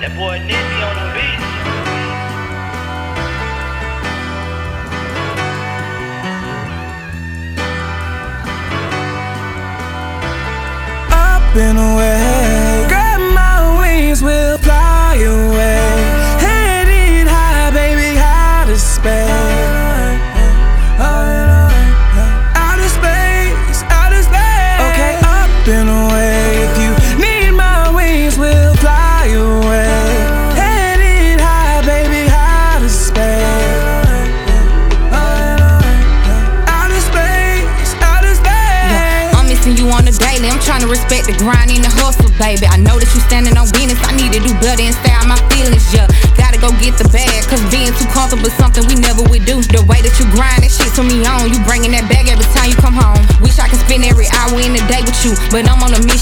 That boy Nipsey on the beat. Up and away, grab my wings, we'll fly away. Headed high, baby, outer space. Outer space, outer space. Okay, up and away. If you need my wings, we'll fly away. Headed high, baby, outer space. Outer space, outer space. Yeah, I'm missing you on the daily. I'm trying to respect the grind and the hustle, baby. I know that you standing on business. I need to do better and stay out my feelings, yeah. Gotta go get the bag, cause being too comfortable is something we never would do. The way that you grind, that shit to me on. You bringing that bag every time you come home. Wish I could spend every hour in the day with you, but I'm on a mission.